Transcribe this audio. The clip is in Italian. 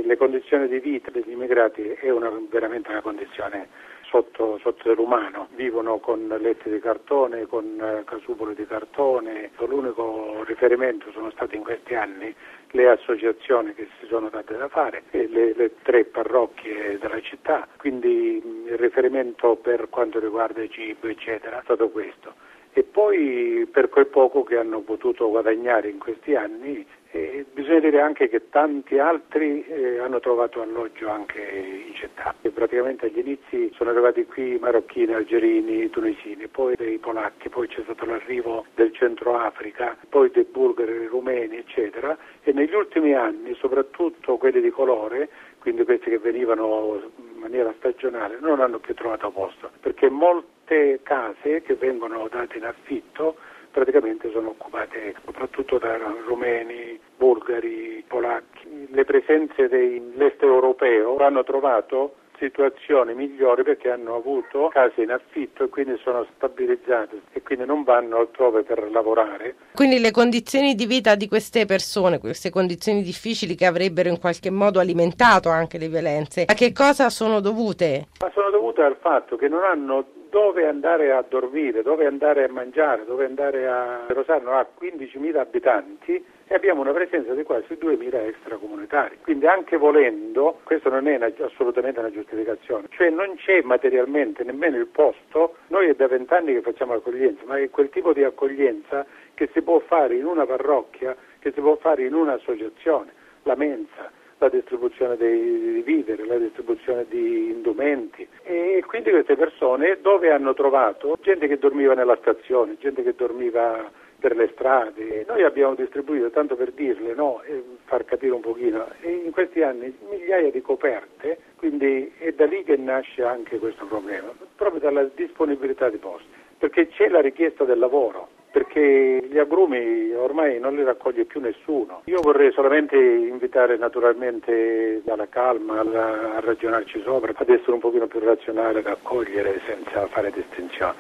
le condizioni di vita degli immigrati è veramente una condizione sotto dell'umano. Vivono con letti di cartone, con casupole di cartone. L'unico riferimento sono stati in questi anni le associazioni che si sono date da fare e le 3 parrocchie della città, quindi il riferimento per quanto riguarda il cibo eccetera è stato questo. E poi per quel poco che hanno potuto guadagnare in questi anni, bisogna dire anche che tanti altri hanno trovato alloggio anche in città. E praticamente agli inizi sono arrivati qui marocchini, algerini, tunisini, poi dei polacchi, poi c'è stato l'arrivo del Centro Africa, poi dei bulgari, rumeni eccetera, e negli ultimi anni soprattutto quelli di colore, quindi questi che venivano in maniera stagionale, non hanno più trovato posto, perché molte case che vengono date in affitto praticamente sono occupate soprattutto da rumeni, bulgari, polacchi. Le presenze dell'est europeo hanno trovato situazioni migliori perché hanno avuto case in affitto e quindi sono stabilizzate e quindi non vanno altrove per lavorare. Quindi le condizioni di vita di queste persone, queste condizioni difficili che avrebbero in qualche modo alimentato anche le violenze, a che cosa sono dovute? Ma sono dovute al fatto che non hanno dove andare a dormire, dove andare a mangiare, dove andare a... Rosarno ha 15.000 abitanti e abbiamo una presenza di quasi 2.000 extracomunitari. Quindi anche volendo, questo non è assolutamente una giustificazione, cioè non c'è materialmente nemmeno il posto. Noi è da 20 anni che facciamo accoglienza, ma è quel tipo di accoglienza che si può fare in una parrocchia, che si può fare in un'associazione, la mensa, la distribuzione di viveri, la distribuzione di indumenti, e quindi queste persone dove hanno trovato gente che dormiva nella stazione, gente che dormiva per le strade. Noi abbiamo distribuito, tanto per dirle, no, e far capire un pochino, e in questi anni migliaia di coperte, quindi è da lì che nasce anche questo problema, proprio dalla disponibilità di posti, perché c'è la richiesta del lavoro, perché gli agrumi ormai non li raccoglie più nessuno. Io vorrei solamente invitare naturalmente alla calma, a ragionarci sopra, ad essere un pochino più razionale, ad accogliere senza fare distinzioni.